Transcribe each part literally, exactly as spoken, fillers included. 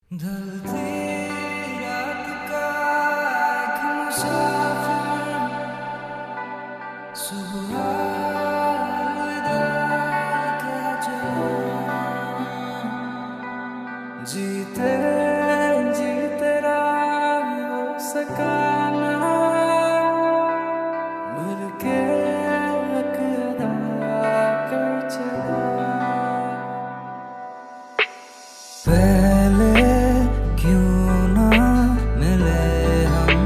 ढलती रात का एक मुसाफिर, सुबह अलविदा कह चला। जीते जी तेरा हो सका ना, मर के हक अदा कर चला। पहले क्यों ना मिले हम,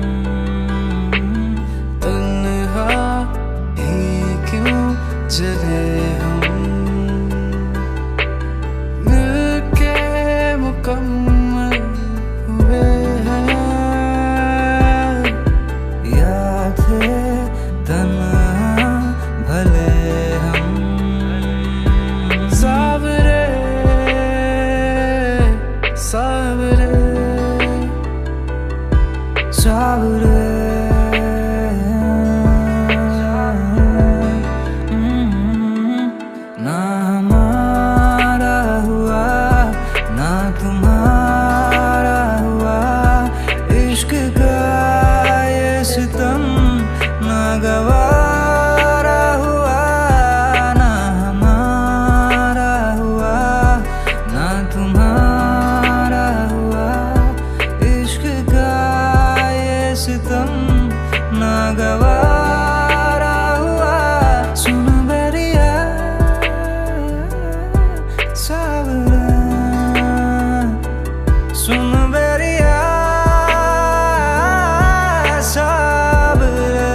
तन्हा ही क्यों चले हम। मिलके मुकम्मल हुए हैं, या थे तन्हा भले हम। सावरे सावरे सावरे ना हमारा हुआ ना तुम्हारा हुआ, इश्क का ये सितम ना गवारा हुआ। ना हमारा हुआ ना तुम्हारा, सितम ना गवारा हुआ। सुन बरिया सावरा, सुन बरिया सावरा।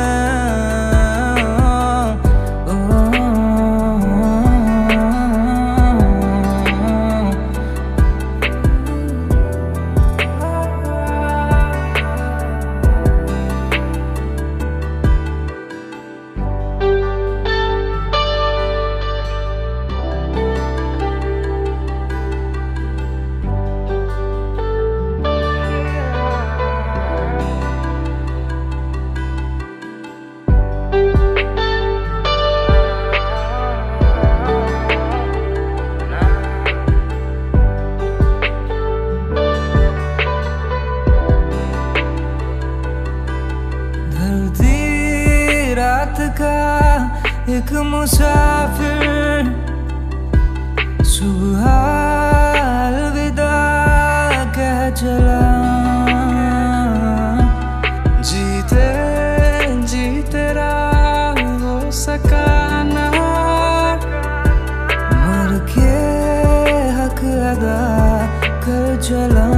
रात का एक मुसाफिर, सुबह अलविदा कह चला। जीते जी तेरा हो सका ना, मर के हक अदा कर चला।